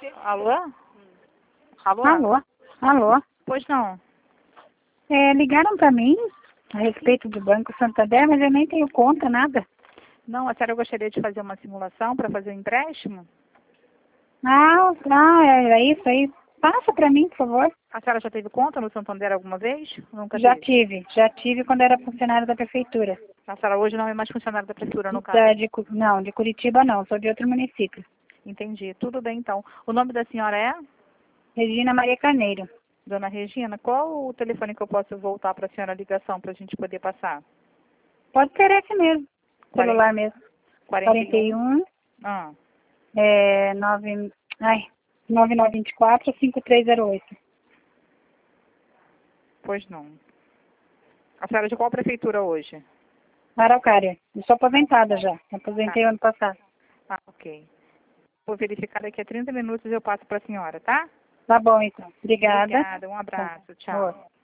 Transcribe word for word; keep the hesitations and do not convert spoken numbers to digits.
Alô? Alô? Alô? Alô? Pois não. É, ligaram para mim a respeito do Banco Santander, mas eu nem tenho conta, nada. Não, a senhora gostaria de fazer uma simulação para fazer um empréstimo? Ah, ah, era isso aí. Passa para mim, por favor. A senhora já teve conta no Santander alguma vez? Nunca Já teve? tive, já tive quando era funcionária da prefeitura. A senhora hoje não é mais funcionária da prefeitura, no caso? Da, de, Cu- não, de Curitiba não, sou de outro município. Entendi. Tudo bem, então. O nome da senhora é? Regina Maria Carneiro. Dona Regina, qual o telefone que eu posso voltar para a senhora a ligação para a gente poder passar? Pode ser esse mesmo, celular mesmo. quarenta e um? quarenta e um, Ah, é, nove, ai, nove nove dois quatro, cinco três zero oito. pois não. A senhora é de qual prefeitura hoje? Araucária. Eu sou aposentada já. Me aposentei Ah. ano passado. Ah, ok. Vou verificar daqui a trinta minutos e eu passo para a senhora, tá? Tá bom, então. Obrigada. Obrigada, um abraço, tchau. Boa.